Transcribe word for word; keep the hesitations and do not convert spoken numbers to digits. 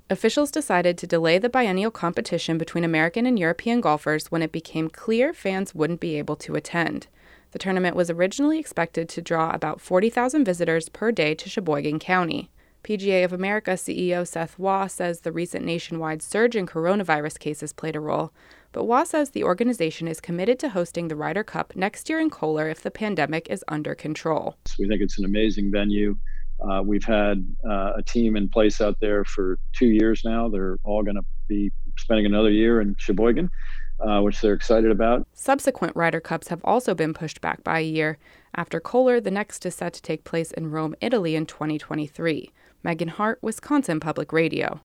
Officials decided to delay the biennial competition between American and European golfers when it became clear fans wouldn't be able to attend. The tournament was originally expected to draw about forty thousand visitors per day to Sheboygan County. P G A of America C E O Seth Waugh says the recent nationwide surge in coronavirus cases played a role, but Waugh says the organization is committed to hosting the Ryder Cup next year in Kohler if the pandemic is under control. We think it's an amazing venue. Uh, we've had uh, a team in place out there for two years now. They're all going to be spending another year in Sheboygan, uh, which they're excited about. Subsequent Ryder Cups have also been pushed back by a year. After Kohler, the next is set to take place in Rome, Italy in twenty twenty-three. Megan Hart, Wisconsin Public Radio.